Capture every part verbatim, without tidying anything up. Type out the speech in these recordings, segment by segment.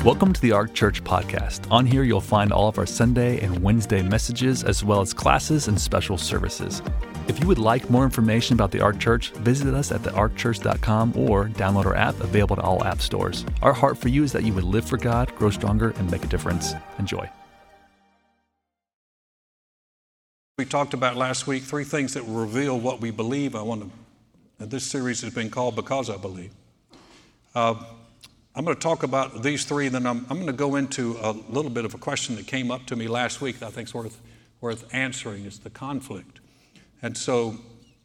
Welcome to the Ark Church Podcast. On here, you'll find all of our Sunday and Wednesday messages, as well as classes and special services. If you would like more information about the Ark Church, visit us at the ark church dot com or download our app, available to all app stores. Our heart for you is that you would live for God, grow stronger, and make a difference. Enjoy. We talked about last week three things that will reveal what we believe. I want to. This series has been called Because I Believe. Uh, I'm going to talk about these three, and then I'm, I'm going to go into a little bit of a question that came up to me last week that I think is worth, worth answering. It's the conflict. And so,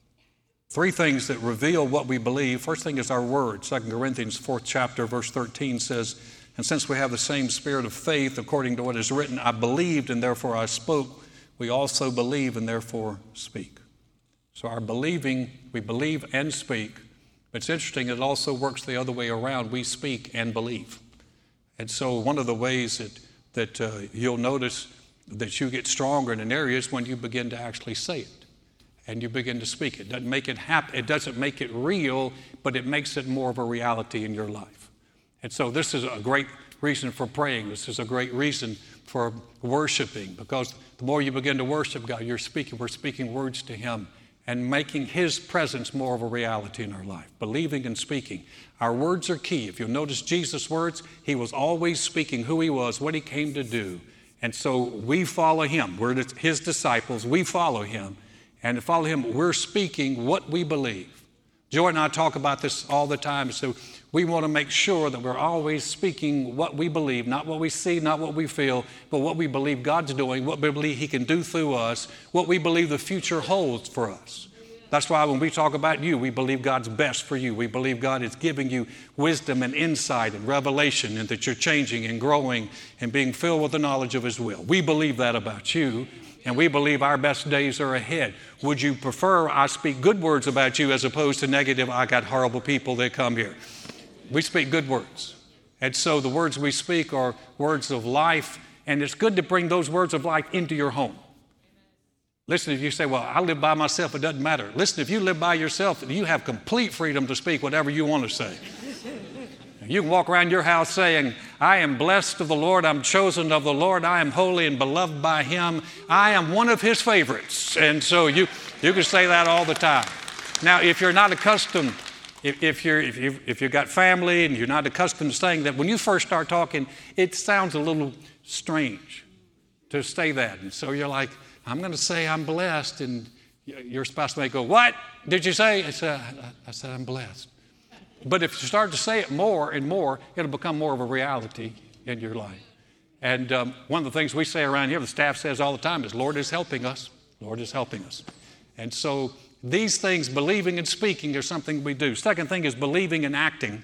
three things that reveal what we believe. First thing is our word. Second Corinthians fourth chapter, verse thirteen says, "And since we have the same spirit of faith, according to what is written, I believed and therefore I spoke. We also believe and therefore speak." So our believing, we believe and speak. It's interesting, it also works the other way around. We speak and believe. And so one of the ways that, that uh, you'll notice that you get stronger in an area is when you begin to actually say it and you begin to speak it. It doesn't make it happen. It doesn't make it real, but it makes it more of a reality in your life. And so this is a great reason for praying. This is a great reason for worshiping, because the more you begin to worship God, you're speaking, we're speaking words to Him and making His presence more of a reality in our life. Believing and speaking. Our words are key. If you'll notice Jesus' words, He was always speaking who He was, what He came to do. And so we follow Him. We're His disciples. We follow Him. And to follow Him, we're speaking what we believe. Joy and I talk about this all the time. So we want to make sure that we're always speaking what we believe, not what we see, not what we feel, but what we believe God's doing, what we believe He can do through us, what we believe the future holds for us. That's why when we talk about you, we believe God's best for you. We believe God is giving you wisdom and insight and revelation, and that you're changing and growing and being filled with the knowledge of His will. We believe that about you, and we believe our best days are ahead. Would you prefer I speak good words about you as opposed to negative, I got horrible people that come here? We speak good words. And so the words we speak are words of life, and it's good to bring those words of life into your home. Listen, if you say, well, I live by myself, it doesn't matter. Listen, if you live by yourself, you have complete freedom to speak whatever you want to say. You can walk around your house saying, I am blessed of the Lord, I'm chosen of the Lord, I am holy and beloved by Him, I am one of His favorites. And so you, you can say that all the time. Now, if you're not accustomed If, if, you're, if, you've, if you've got family and you're not accustomed to saying that, when you first start talking, it sounds a little strange to say that. And so you're like, I'm going to say I'm blessed. And your spouse may go, what did you say? I said, I said I'm blessed. But if you start to say it more and more, it'll become more of a reality in your life. And um, one of the things we say around here, the staff says all the time, is Lord is helping us. Lord is helping us. And so these things, believing and speaking, are something we do. Second thing is believing and acting.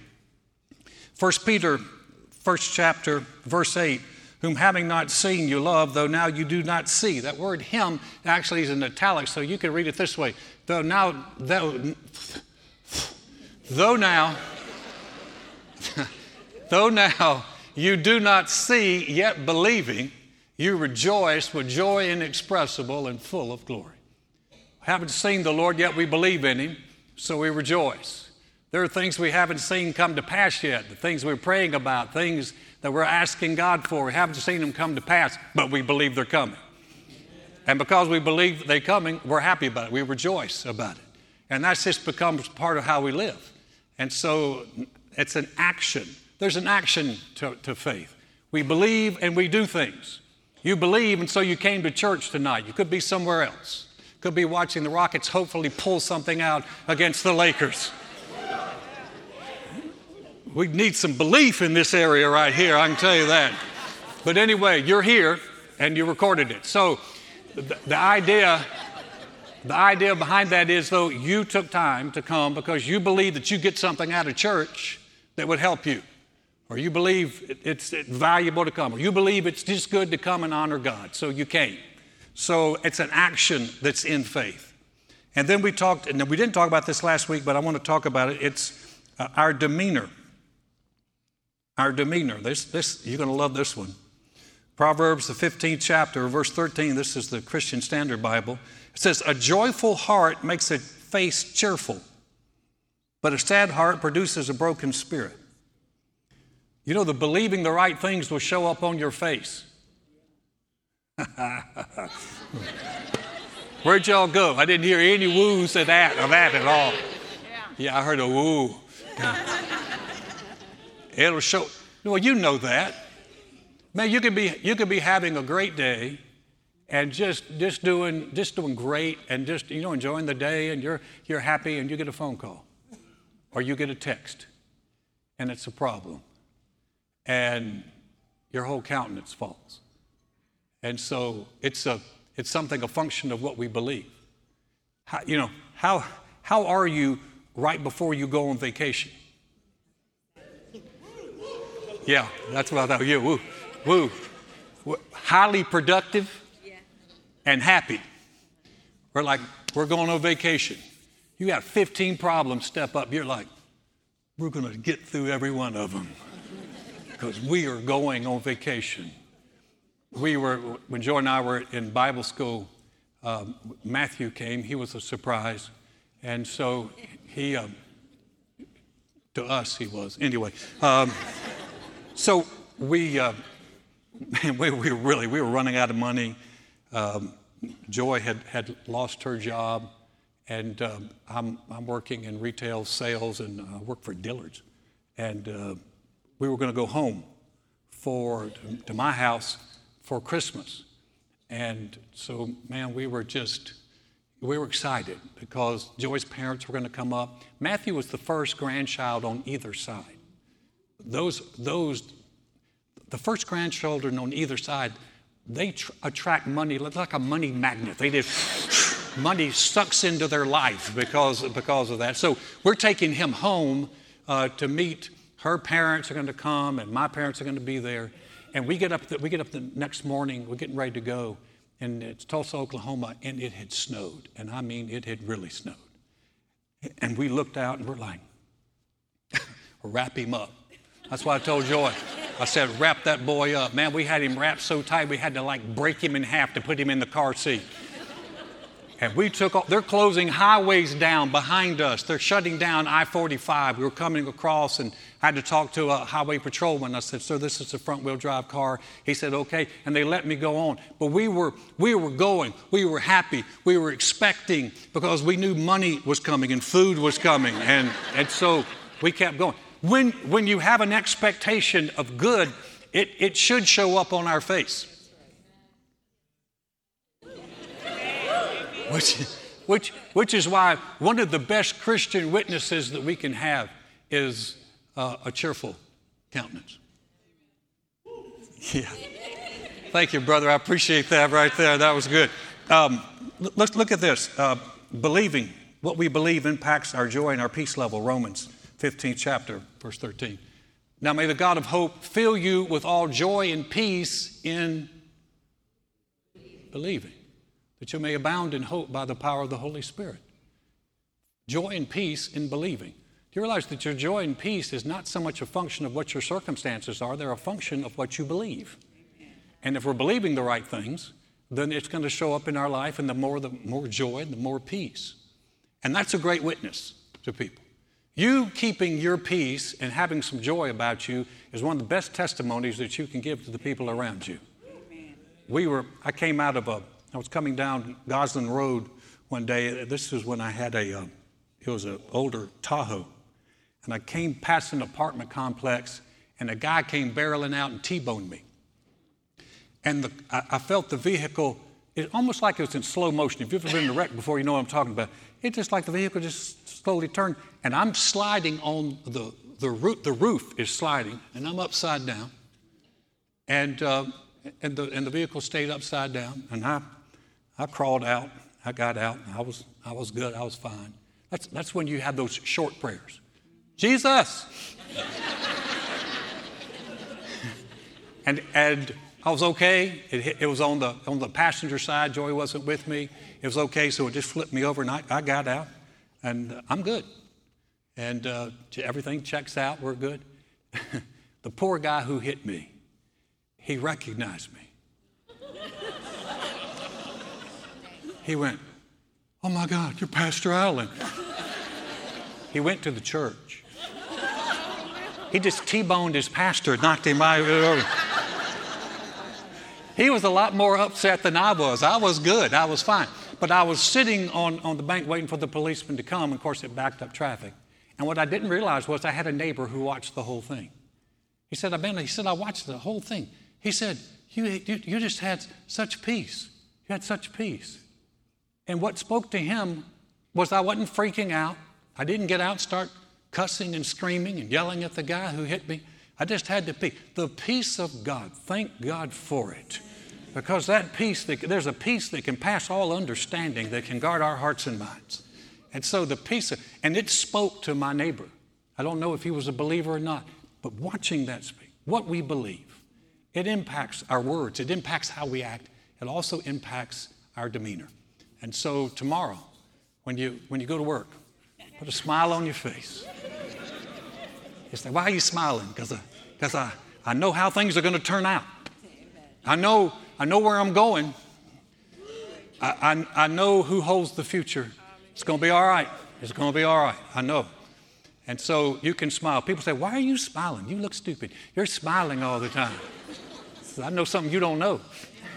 First Peter, first chapter, verse eight, whom having not seen you love, though now you do not see. That word him actually is in italics, so you can read it this way. Though now, though, though now, though now you do not see, yet believing, you rejoice with joy inexpressible and full of glory. Haven't seen the Lord, yet we believe in Him, so we rejoice. There are things we haven't seen come to pass yet, the things we're praying about, things that we're asking God for. We haven't seen them come to pass, but we believe they're coming. And because we believe they're coming, we're happy about it. We rejoice about it. And that just becomes part of how we live. And so it's an action. There's an action to, to faith. We believe and we do things. You believe, and so you came to church tonight. You could be somewhere else. Could be watching the Rockets hopefully pull something out against the Lakers. We need some belief in this area right here, I can tell you that. But anyway, you're here and you recorded it. So the, the idea, the idea behind that is, though, you took time to come because you believe that you get something out of church that would help you. Or you believe it's valuable to come. Or you believe it's just good to come and honor God. So you came. So it's an action that's in faith. And then we talked, and we didn't talk about this last week, but I want to talk about it. It's uh, our demeanor. Our demeanor. This, this, you're going to love this one. Proverbs, the fifteenth chapter, verse thirteen. This is the Christian Standard Bible. It says, a joyful heart makes a face cheerful, but a sad heart produces a broken spirit. You know, the believing the right things will show up on your face. Where'd y'all go? I didn't hear any woos of that, of that at all. Yeah, I heard a woo. It'll show. Well, you know that. Man, you could be you could be having a great day and just just doing just doing great and just, you know, enjoying the day, and you're you're happy, and you get a phone call or you get a text and it's a problem and your whole countenance falls. And so it's a it's something, a function of what we believe. How, you know, how how are you right before you go on vacation? Yeah, that's what I thought. Yeah, woo, woo. Highly productive and happy. We're like, we're going on vacation. You got fifteen problems step up. You're like, we're going to get through every one of them because we are going on vacation. We were, when Joy and I were in Bible school, um, Matthew came. He was a surprise. And so he, um, to us, he was. Anyway, um, so we, uh, man, we, we were really, we were running out of money. Um, Joy had, had lost her job, and um, I'm, I'm working in retail sales and uh, work for Dillard's. And uh, we were going to go home for to, to my house for Christmas. And so, man, we were just, we were excited because Joy's parents were going to come up. Matthew was the first grandchild on either side. Those, those, the first grandchildren on either side, they tr- attract money like a money magnet. They just, money sucks into their life because, because of that. So we're taking him home uh, to meet. Her parents are going to come, and my parents are going to be there. And we get up the, we get up the next morning, we're getting ready to go, and it's Tulsa, Oklahoma, and it had snowed. And I mean, it had really snowed. And we looked out, and we're like, wrap him up. That's why I told Joy. I said, wrap that boy up. Man, we had him wrapped so tight, we had to like break him in half to put him in the car seat. And we took off. They're closing highways down behind us. They're shutting down I forty-five. We were coming across, and I had to talk to a highway patrolman. I said, sir, this is a front-wheel drive car. He said, okay. And they let me go on. But we were we were going. We were happy. We were expecting because we knew money was coming and food was coming. And, and so we kept going. When, when you have an expectation of good, it, it should show up on our face. Which, which, which is why one of the best Christian witnesses that we can have is uh, a cheerful countenance. Yeah. Thank you, brother. I appreciate that right there. That was good. Um, let's look at this. Uh, believing, what we believe impacts our joy and our peace level. Romans fifteenth chapter, verse thirteen. Now may the God of hope fill you with all joy and peace in believing, that you may abound in hope by the power of the Holy Spirit. Joy and peace in believing. Do you realize that your joy and peace is not so much a function of what your circumstances are, they're a function of what you believe. And if we're believing the right things, then it's going to show up in our life, and the more the more joy, the more peace. And that's a great witness to people. You keeping your peace and having some joy about you is one of the best testimonies that you can give to the people around you. We were, I came out of a, I was coming down Goslin Road one day. This was when I had a, uh, it was an older Tahoe. And I came past an apartment complex, and a guy came barreling out and T-boned me. And the, I, I felt the vehicle, it almost like it was in slow motion. If you've ever been in a wreck before, you know what I'm talking about. It just like the vehicle just slowly turned, and I'm sliding on the, the roof, the roof is sliding, and I'm upside down. And, uh, and, the, and the vehicle stayed upside down, and I, I crawled out, I got out, I was, I was good, I was fine. That's, that's when you have those short prayers. Jesus! and, and I was okay. It, hit, it was on the, on the passenger side. Joy wasn't with me. It was okay, so it just flipped me over, and I, I got out, and uh, I'm good. And uh, everything checks out. We're good. The poor guy who hit me, he recognized me. He went, oh, my God, you're Pastor Allen. He went to the church. He just T-boned his pastor, knocked him out. He was a lot more upset than I was. I was good. I was fine. But I was sitting on, on the bank waiting for the policeman to come. Of course, it backed up traffic. And what I didn't realize was I had a neighbor who watched the whole thing. He said, I've been, he said, I watched the whole thing. He said, you, you, you just had such peace. You had such peace. And what spoke to him was I wasn't freaking out. I didn't get out and start cussing and screaming and yelling at the guy who hit me. I just had the peace. The peace of God. Thank God for it. Because that peace, that, there's a peace that can pass all understanding that can guard our hearts and minds. And so the peace, of, and it spoke to my neighbor. I don't know if he was a believer or not, but watching that speak, what we believe, it impacts our words. It impacts how we act. It also impacts our demeanor. And so tomorrow, when you, when you go to work, put a smile on your face. You say, why are you smiling? Because I, because I, I know how things are going to turn out. I know, I know where I'm going. I, I, I know who holds the future. It's going to be all right. It's going to be all right. I know. And so you can smile. People say, why are you smiling? You look stupid. You're smiling all the time. So I know something you don't know.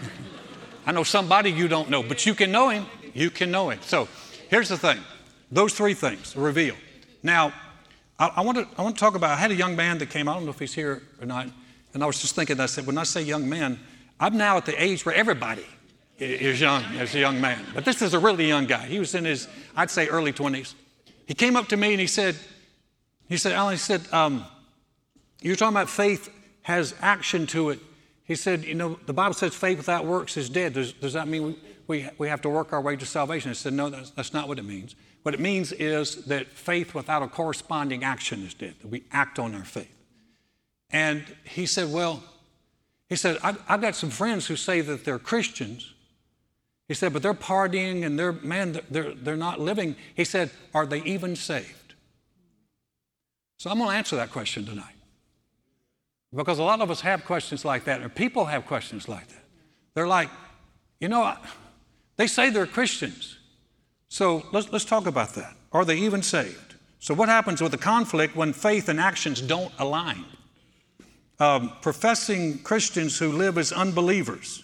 I know somebody you don't know, but you can know him. You can know him. So here's the thing. Those three things reveal. Now, I, I, want to, I want to talk about, I had a young man that came, I don't know if he's here or not, and I was just thinking, I said, when I say young man, I'm now at the age where everybody is young as a young man. But this is a really young guy. He was in his, I'd say, early twenties. He came up to me and he said, he said, Alan, he said, um, you're talking about faith has action to it. He said, you know, the Bible says faith without works is dead. Does, does that mean we, we, we have to work our way to salvation? I said, no, that's, that's not what it means. What it means is that faith without a corresponding action is dead, that we act on our faith. And he said, well, he said, I've, I've got some friends who say that they're Christians. He said, but they're partying and they're, man, they're, they're not living. He said, are they even saved? So I'm going to answer that question tonight. Because a lot of us have questions like that, or people have questions like that. They're like, you know, they say they're Christians. So let's, let's talk about that. Are they even saved? So what happens with the conflict when faith and actions don't align? Um, professing Christians who live as unbelievers.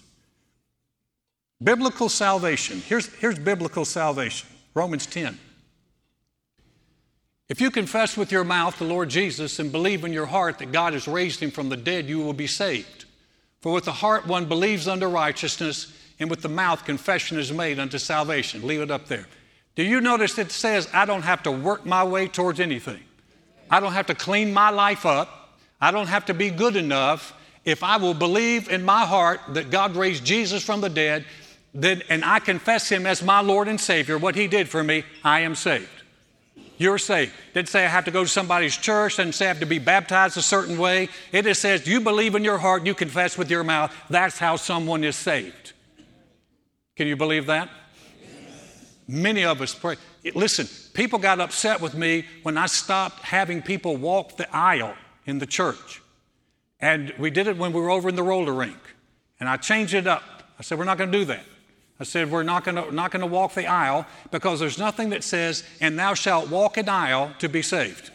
Biblical salvation. Here's, here's biblical salvation. Romans ten. If you confess with your mouth the Lord Jesus and believe in your heart that God has raised him from the dead, you will be saved. For with the heart one believes unto righteousness, and with the mouth confession is made unto salvation. Leave it up there. Do you notice it says I don't have to work my way towards anything? I don't have to clean my life up. I don't have to be good enough. If I will believe in my heart that God raised Jesus from the dead, then, and I confess him as my Lord and Savior, what he did for me, I am saved. You're saved. It didn't say I have to go to somebody's church. It didn't say I have to be baptized a certain way. It just says you believe in your heart, you confess with your mouth. That's how someone is saved. Can you believe that? Yes. Many of us pray. Listen, people got upset with me when I stopped having people walk the aisle in the church. And we did it when we were over in the roller rink. And I changed it up. I said, we're not going to do that. I said, we're not going to not going to walk the aisle because there's nothing that says, and thou shalt walk an aisle to be saved.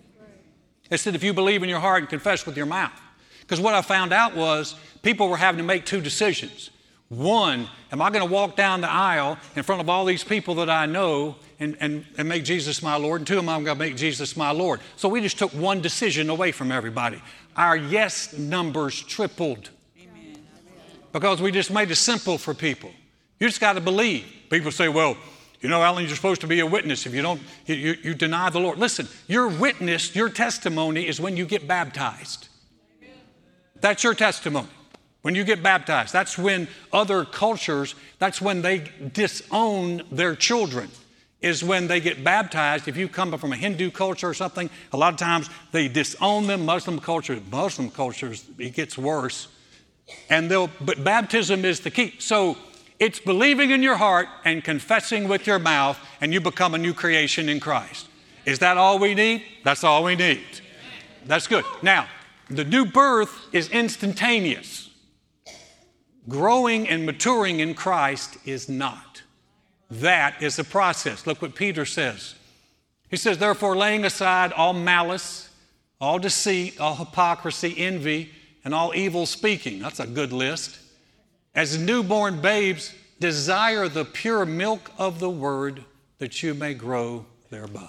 It said, if you believe in your heart and confess with your mouth. Because what I found out was people were having to make two decisions. One, am I going to walk down the aisle in front of all these people that I know and, and, and make Jesus my Lord? And two, am I going to make Jesus my Lord? So we just took one decision away from everybody. Our yes numbers tripled. Amen. Because we just made it simple for people. You just got to believe. People say, well, you know, Alan, you're supposed to be a witness. If you don't, you, you, you deny the Lord. Listen, your witness, your testimony is when you get baptized. That's your testimony. When you get baptized, that's when other cultures, that's when they disown their children, is when they get baptized. If you come from a Hindu culture or something, a lot of times they disown them. Muslim culture, Muslim cultures, it gets worse. And they'll, but baptism is the key. So it's believing in your heart and confessing with your mouth, and you become a new creation in Christ. Is that all we need? That's all we need. That's good. Now, the new birth is instantaneous. Growing and maturing in Christ is not. That is a process. Look what Peter says. He says, therefore, laying aside all malice all deceit, all hypocrisy, envy, and all evil speaking. That's a good list. As newborn babes, desire the pure milk of the word that you may grow thereby.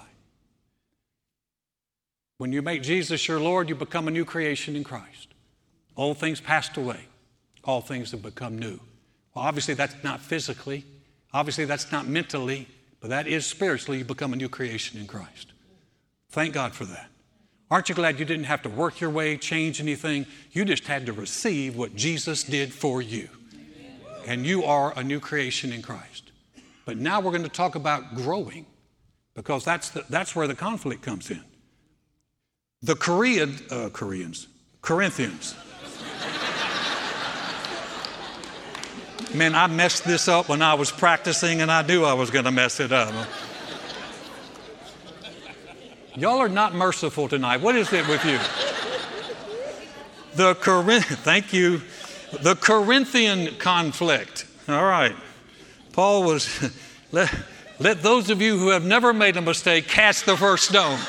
When you make Jesus your Lord, you become a new creation in Christ. Old things passed away. All things have become new. Well, obviously that's not physically. Obviously that's not mentally. But that is spiritually. You become a new creation in Christ. Thank God for that. Aren't you glad you didn't have to work your way, change anything? You just had to receive what Jesus did for you. And you are a new creation in Christ. But now we're going to talk about growing, because that's, the, that's where the conflict comes in. The Korean, uh, Koreans, Corinthians. Man, I messed this up when I was practicing, and I knew I was going to mess it up. Y'all are not merciful tonight. What is it with you? The Corinth, thank you. The Corinthian conflict. All right. Paul was, let, let those of you who have never made a mistake cast the first stone.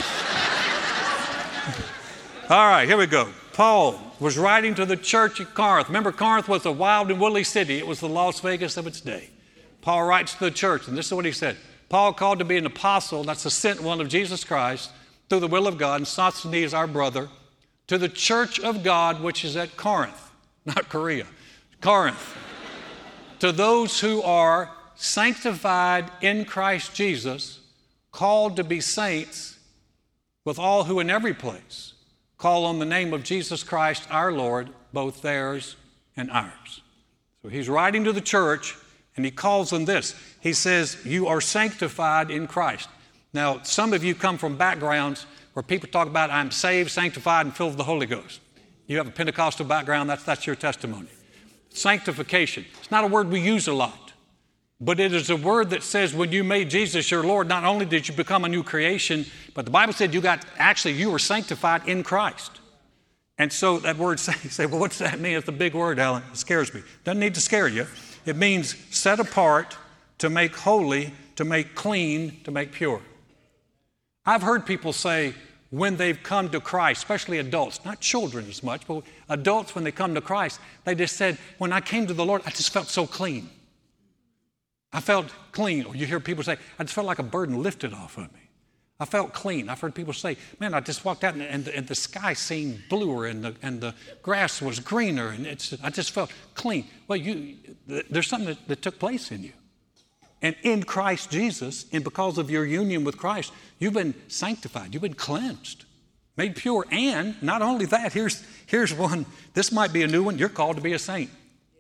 All right, here we go. Paul was writing to the church at Corinth. Remember, Corinth was a wild and woolly city. It was the Las Vegas of its day. Paul writes to the church, and this is what he said. Paul, called to be an apostle, that's the sent one of Jesus Christ, through the will of God, and Sosthenes, our brother, to the church of God, which is at Corinth, not Korea, Corinth. To those who are sanctified in Christ Jesus, called to be saints, with all who in every place call on the name of Jesus Christ, our Lord, both theirs and ours. So he's writing to the church, and he calls them this. He says, you are sanctified in Christ. Now, some of you come from backgrounds where people talk about, I'm saved, sanctified, and filled with the Holy Ghost. You have a Pentecostal background, that's, that's your testimony. Sanctification. It's not a word we use a lot, but it is a word that says when you made Jesus your Lord, not only did you become a new creation, but the Bible said you got, actually, you were sanctified in Christ. And so that word, you say, well, what's that mean? It's a big word, Alan. It scares me. Doesn't need to scare you. It means set apart, to make holy, to make clean, to make pure. I've heard people say when they've come to Christ, especially adults, not children as much, but adults when they come to Christ, they just said, when I came to the Lord, I just felt so clean. I felt clean. Or you hear people say, I just felt like a burden lifted off of me. I felt clean. I've heard people say, man, I just walked out and, and, the, and the sky seemed bluer and the, and the grass was greener and it's, I just felt clean. Well, you, there's something that, that took place in you. And in Christ Jesus, and because of your union with Christ, you've been sanctified. You've been cleansed, made pure. And not only that, here's, here's one. This might be a new one. You're called to be a saint.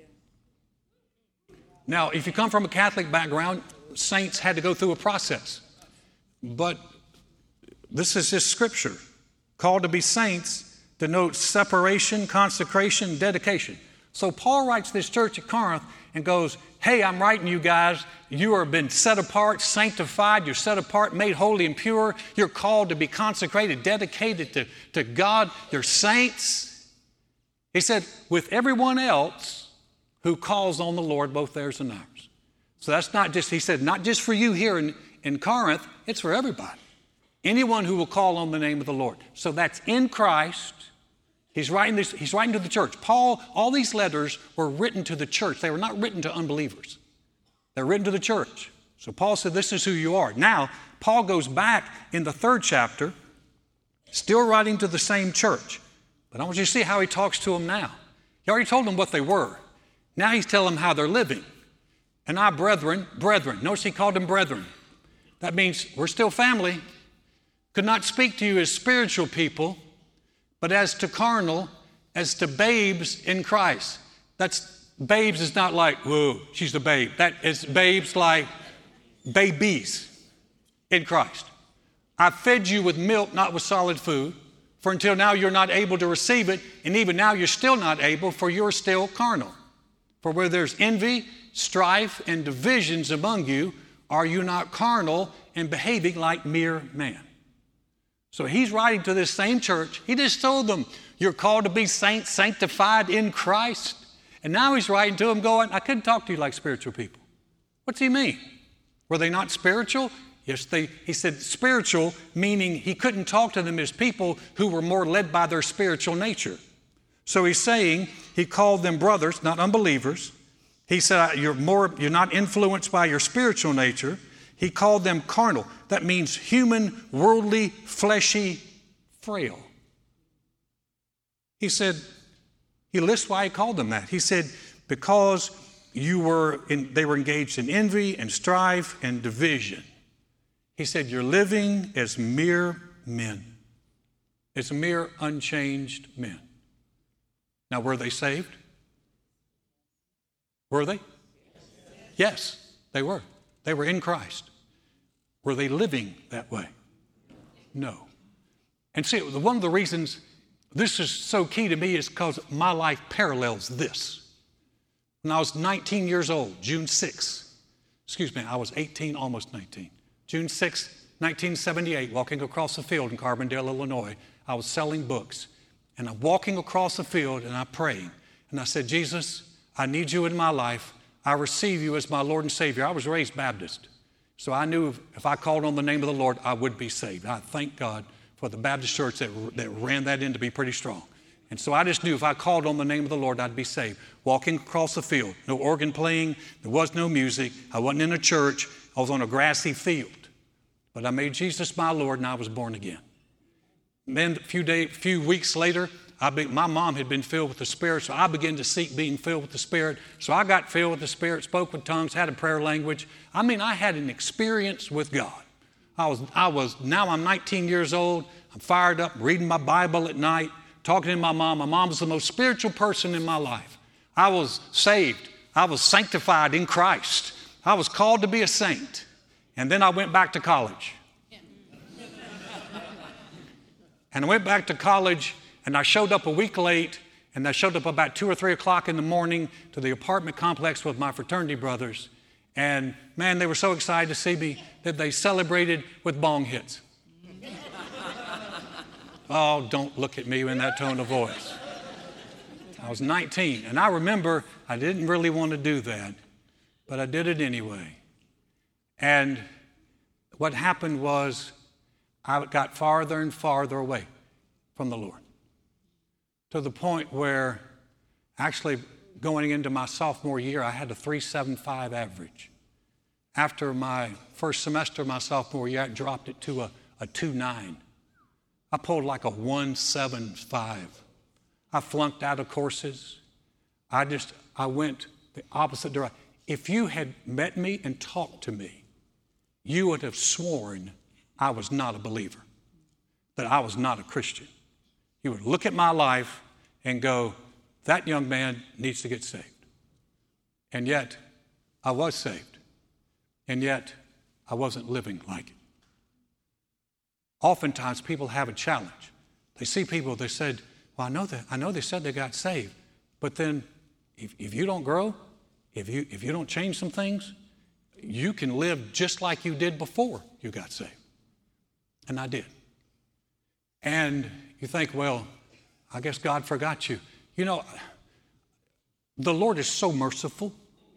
Now, if you come from a Catholic background, saints had to go through a process. But this is just scripture. Called to be saints denotes separation, consecration, dedication. So Paul writes this church at Corinth and goes, hey, I'm writing you guys. You are been set apart, sanctified. You're set apart, made holy and pure. You're called to be consecrated, dedicated to, to God. You're saints. He said, with everyone else who calls on the Lord, both theirs and ours. So that's not just, he said, not just for you here in, in Corinth, it's for everybody. Anyone who will call on the name of the Lord. So that's in Christ. He's writing this, he's writing to the church. Paul, all these letters were written to the church. They were not written to unbelievers. They're written to the church. So Paul said, this is who you are. Now, Paul goes back in the third chapter, still writing to the same church. But I want you to see how he talks to them now. He already told them what they were. Now he's telling them how they're living. And I, brethren, brethren. Notice he called them brethren. That means we're still family. Could not speak to you as spiritual people, but as to carnal, as to babes in Christ. That's babes is not like, whoa, she's a babe. That is babes like babies in Christ. I fed you with milk, not with solid food, for until now you're not able to receive it, and even now you're still not able, for you're still carnal. For where there's envy, strife, and divisions among you, are you not carnal and behaving like mere man? So he's writing to this same church. He just told them, you're called to be saints, sanctified in Christ. And now he's writing to them going, I couldn't talk to you like spiritual people. What's he mean? Were they not spiritual? Yes, they, he said spiritual, meaning he couldn't talk to them as people who were more led by their spiritual nature. So he's saying he called them brothers, not unbelievers. He said, you're more, you're not influenced by your spiritual nature. He called them carnal. That means human, worldly, fleshy, frail. He said, he lists why he called them that. He said, because you were in, they were engaged in envy and strife and division. He said, you're living as mere men, as mere unchanged men. Now, were they saved? Were they? Yes, they were. They were in Christ. Were they living that way? No. And see, one of the reasons this is so key to me is because my life parallels this. When I was nineteen years old, June sixth, excuse me, I was eighteen, almost nineteen. June sixth, nineteen seventy-eight, walking across the field in Carbondale, Illinois, I was selling books. And I'm walking across the field and I'm praying. And I said, Jesus, I need you in my life. I receive you as my Lord and Savior. I was raised Baptist. So I knew if, if I called on the name of the Lord, I would be saved. I thank God for the Baptist church that, that ran that in to be pretty strong. And so I just knew if I called on the name of the Lord, I'd be saved. Walking across the field, no organ playing, there was no music. I wasn't in a church. I was on a grassy field. But I made Jesus my Lord and I was born again. And then a few, day, few weeks later, I be, my mom had been filled with the Spirit, so I began to seek being filled with the Spirit. So I got filled with the Spirit, spoke with tongues, had a prayer language. I mean, I had an experience with God. I was, I was, now I'm nineteen years old. I'm fired up, reading my Bible at night, talking to my mom. My mom was the most spiritual person in my life. I was saved. I was sanctified in Christ. I was called to be a saint. And then I went back to college. And I went back to college, and I showed up a week late, and I showed up about two or three o'clock in the morning to the apartment complex with my fraternity brothers. And man, they were so excited to see me that they celebrated with bong hits. Oh, don't look at me in that tone of voice. I was nineteen, and I remember I didn't really want to do that, but I did it anyway. And what happened was I got farther and farther away from the Lord, to the point where actually going into my sophomore year, I had a three point seven five average. After my first semester of my sophomore year, I dropped it to a, a two point nine. I pulled like a one point seven five. I flunked out of courses. I just, I went the opposite direction. If you had met me and talked to me, you would have sworn I was not a believer, that I was not a Christian. You would look at my life and go, that young man needs to get saved. And yet, I was saved. And yet, I wasn't living like it. Oftentimes, people have a challenge. They see people, they said, well, I know that, I know they said they got saved, but then if, if you don't grow, if you, if you don't change some things, you can live just like you did before you got saved. And I did. And you think, well, I guess God forgot you. You know, the Lord is so merciful.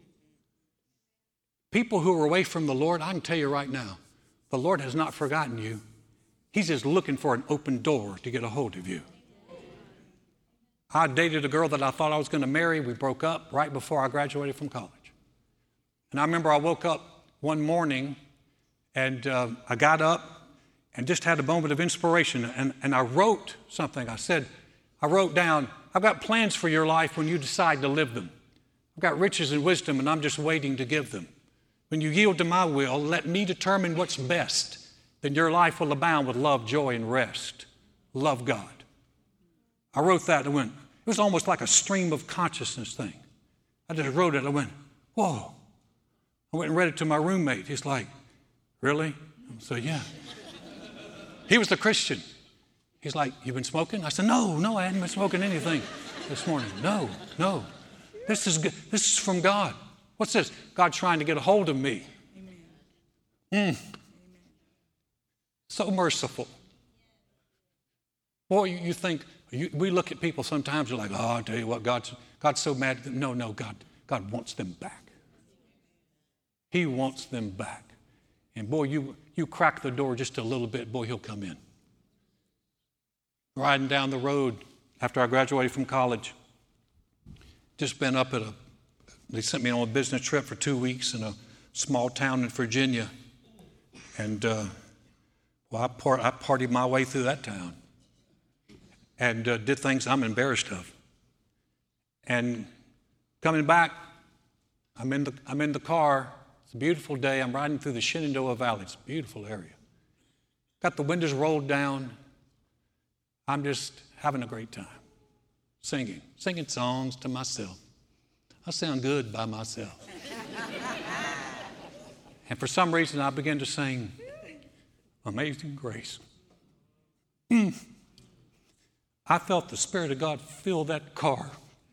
People who are away from the Lord, I can tell you right now, the Lord has not forgotten you. He's just looking for an open door to get a hold of you. I dated a girl that I thought I was going to marry. We broke up right before I graduated from college. And I remember I woke up one morning and uh, I got up and just had a moment of inspiration. And, and I wrote something. I said, I wrote down, I've got plans for your life when you decide to live them. I've got riches and wisdom and I'm just waiting to give them. When you yield to my will, let me determine what's best. Then your life will abound with love, joy, and rest. Love God. I wrote that and went, it was almost like a stream of consciousness thing. I just wrote it. I went, whoa. I went and read it to my roommate. He's like, really? I said, yeah. He was the Christian. He's like, you been smoking? I said, no, no, I hadn't been smoking anything this morning. No, no. This is good. This is from God. What's this? God trying to get a hold of me. Mm. So merciful. Boy, you, you think, you, we look at people sometimes, you're like, oh, I'll tell you what, God's, God's so mad at them. No, no, God, God wants them back. He wants them back. And boy, you, you crack the door just a little bit, boy, he'll come in. Riding down the road after I graduated from college, just been up at a, they sent me on a business trip for two weeks in a small town in Virginia. And uh, well, I, part, I partied my way through that town and uh, did things I'm embarrassed of. And coming back, I'm in the, I'm in the car. It's a beautiful day. I'm riding through the Shenandoah Valley. It's a beautiful area. Got the windows rolled down. I'm just having a great time. Singing, singing songs to myself. I sound good by myself. And for some reason, I began to sing Amazing Grace. Mm. I felt the Spirit of God fill that car.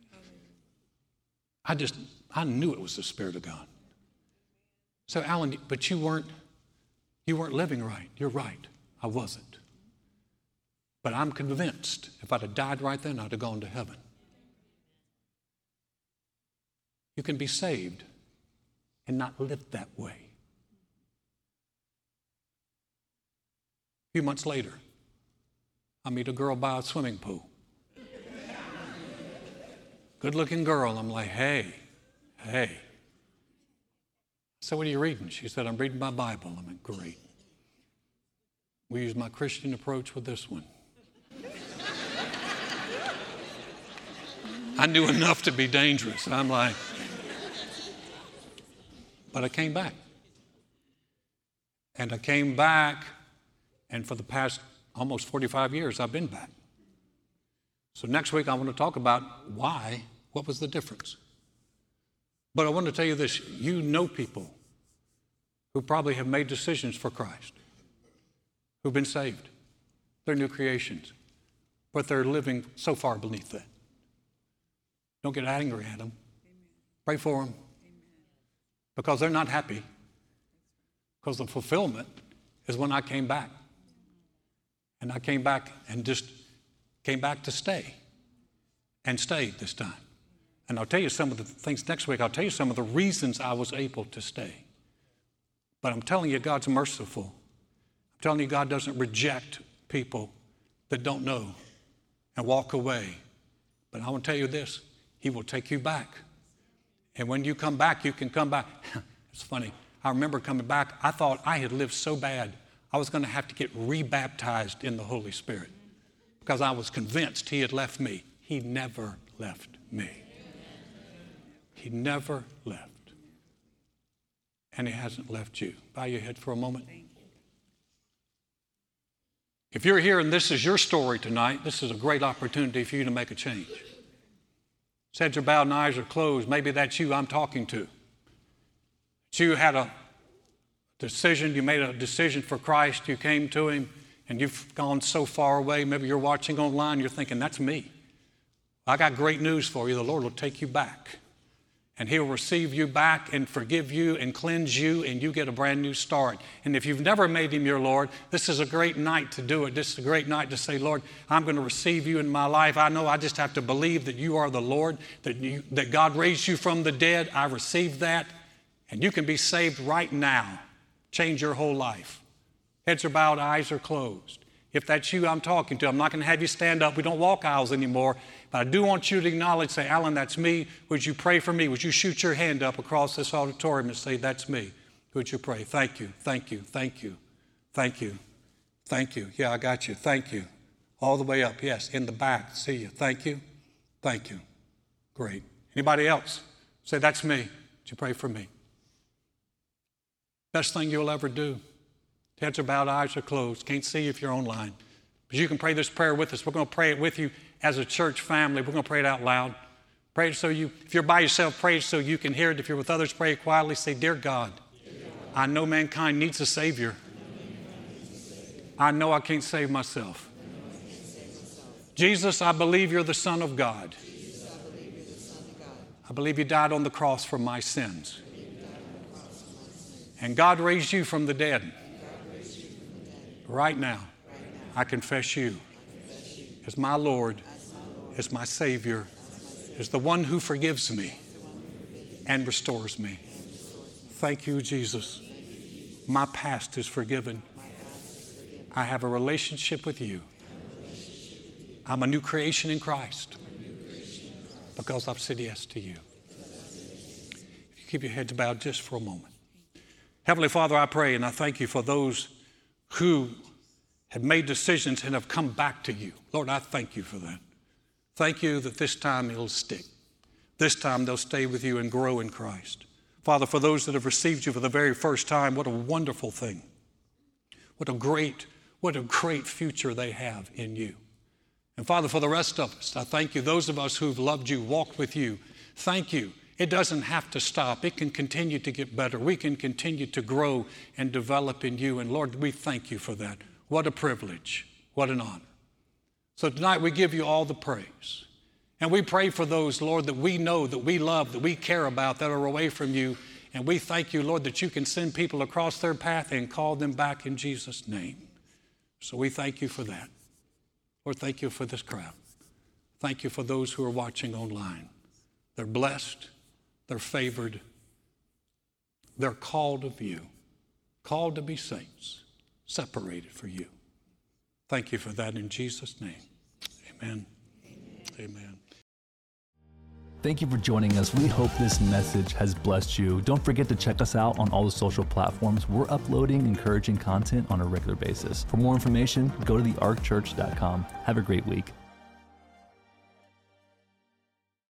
I just, I knew it was the Spirit of God. So, Alan, but you weren't, you weren't living right. You're right. I wasn't. But I'm convinced if I'd have died right then, I'd have gone to heaven. You can be saved and not live that way. A few months later, I meet a girl by a swimming pool. Good-looking girl. I'm like, hey, hey. So what are you reading? She said, I'm reading my Bible. I'm like, great. We use my Christian approach with this one. I knew enough to be dangerous. I'm like, but I came back. And I came back, and for the past almost forty-five years, I've been back. So next week, I want to talk about why, what was the difference. But I want to tell you this, you know people who probably have made decisions for Christ, who've been saved. They're new creations, but they're living so far beneath that. Don't get angry at them. Pray for them. Because they're not happy. Because the fulfillment is when I came back. And I came back and just came back to stay. And stayed this time. And I'll tell you some of the things next week. I'll tell you some of the reasons I was able to stay. But I'm telling you, God's merciful. I'm telling you, God doesn't reject people that don't know and walk away. But I want to tell you this. He will take you back. And when you come back, you can come back. It's funny. I remember coming back. I thought I had lived so bad, I was going to have to get rebaptized in the Holy Spirit because I was convinced he had left me. He never left me. He never left. And he hasn't left you. Bow your head for a moment. If you're here and this is your story tonight, this is a great opportunity for you to make a change. Heads are bowed and eyes are closed. Maybe that's you I'm talking to. That you had a decision, you made a decision for Christ, you came to him, and you've gone so far away. Maybe you're watching online, you're thinking, that's me. I got great news for you. The Lord will take you back. And he'll receive you back and forgive you and cleanse you, and you get a brand new start. And if you've never made him your Lord, this is a great night to do it. This is a great night to say, Lord, I'm going to receive you in my life. I know I just have to believe that you are the Lord, that, you, that God raised you from the dead. I received that. And you can be saved right now. Change your whole life. Heads are bowed, eyes are closed. If that's you I'm talking to, I'm not going to have you stand up. We don't walk aisles anymore. But I do want you to acknowledge, say, Alan, that's me. Would you pray for me? Would you shoot your hand up across this auditorium and say, that's me? Would you pray? Thank you, thank you, thank you, thank you, thank you. Yeah, I got you. Thank you. All the way up. Yes, in the back. See you. Thank you, thank you. Great. Anybody else? Say, that's me. Would you pray for me? Best thing you'll ever do. Heads are bowed, eyes are closed. Can't see you if you're online. But you can pray this prayer with us. We're going to pray it with you as a church family. We're going to pray it out loud. Pray it so you, if you're by yourself, pray it so you can hear it. If you're with others, pray it quietly. Say, Dear God, I know mankind needs a Savior. I know I can't save myself. Jesus, I believe you're the Son of God. I believe you died on the cross for my sins. And God raised you from the dead. Right now, I confess you as my Lord, as my Savior, as the one who forgives me and restores me. Thank you, Jesus. My past is forgiven. I have a relationship with you. I'm a new creation in Christ because I've said yes to you. If you keep your heads bowed just for a moment. Heavenly Father, I pray and I thank you for those who have made decisions and have come back to you. Lord, I thank you for that. Thank you that this time it'll stick. This time they'll stay with you and grow in Christ. Father, for those that have received you for the very first time, what a wonderful thing. What a great, what a great future they have in you. And Father, for the rest of us, I thank you. Those of us who've loved you, walked with you, thank you. It doesn't have to stop. It can continue to get better. We can continue to grow and develop in you. And Lord, we thank you for that. What a privilege. What an honor. So tonight we give you all the praise. And we pray for those, Lord, that we know, that we love, that we care about, that are away from you. And we thank you, Lord, that you can send people across their path and call them back in Jesus' name. So we thank you for that. Lord, thank you for this crowd. Thank you for those who are watching online. They're blessed. They're favored. They're called of you, called to be saints, separated for you. Thank you for that in Jesus' name. Amen. Amen. Thank you for joining us. We hope this message has blessed you. Don't forget to check us out on all the social platforms. We're uploading encouraging content on a regular basis. For more information, go to the ark church dot com. Have a great week.